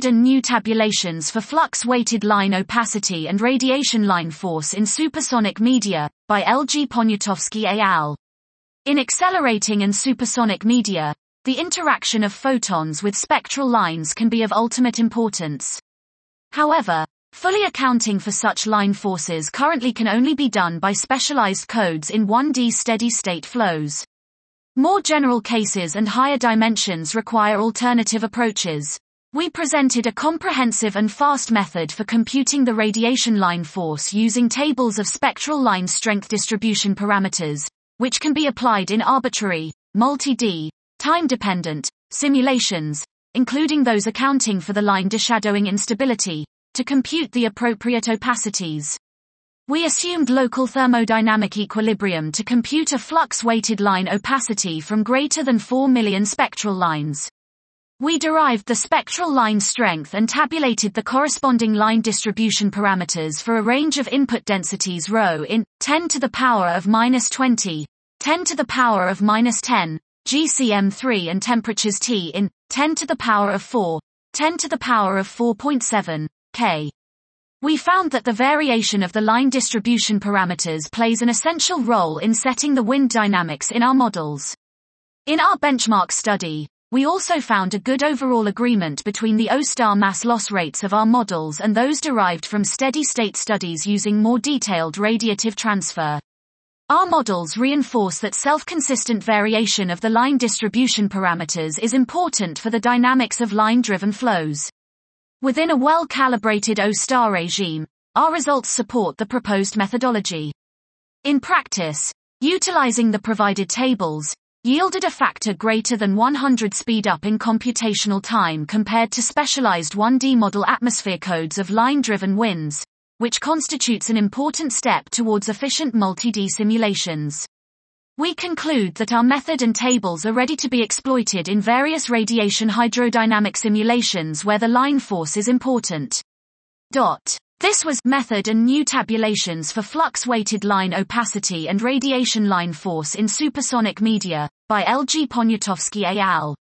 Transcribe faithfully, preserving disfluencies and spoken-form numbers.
Method and new tabulations for flux-weighted line opacity and radiation line force in supersonic media, by L G Poniatowski et al. In accelerating and supersonic media, the interaction of photons with spectral lines can be of ultimate importance. However, fully accounting for such line forces currently can only be done by specialized codes in one D steady-state flows. More general cases and higher dimensions require alternative approaches. We presented a comprehensive and fast method for computing the radiation line force using tables of spectral line strength distribution parameters, which can be applied in arbitrary, multi-D, time-dependent simulations, including those accounting for the line deshadowing instability, to compute the appropriate opacities. We assumed local thermodynamic equilibrium to compute a flux-weighted line opacity from greater than four million spectral lines. We derived the spectral line strength and tabulated the corresponding line distribution parameters for a range of input densities ρ in ten to the power of minus twenty, ten to the power of minus ten, G C M three and temperatures T in ten to the power of four, ten to the power of four point seven, K. We found that the variation of the line distribution parameters plays an essential role in setting the wind dynamics in our models. In our benchmark study, we also found a good overall agreement between the O-star mass loss rates of our models and those derived from steady-state studies using more detailed radiative transfer. Our models reinforce that self-consistent variation of the line distribution parameters is important for the dynamics of line-driven flows. Within a well-calibrated O-star regime, our results support the proposed methodology. In practice, utilizing the provided tables, yielded a factor greater than one hundred speed-up in computational time compared to specialized one D model atmosphere codes of line-driven winds, which constitutes an important step towards efficient multi-D simulations. We conclude that our method and tables are ready to be exploited in various radiation hydrodynamic simulations where the line force is important. Dot. This was Method and new tabulations for flux-weighted line opacity and radiation line force in supersonic media, by L G Poniatowski et al.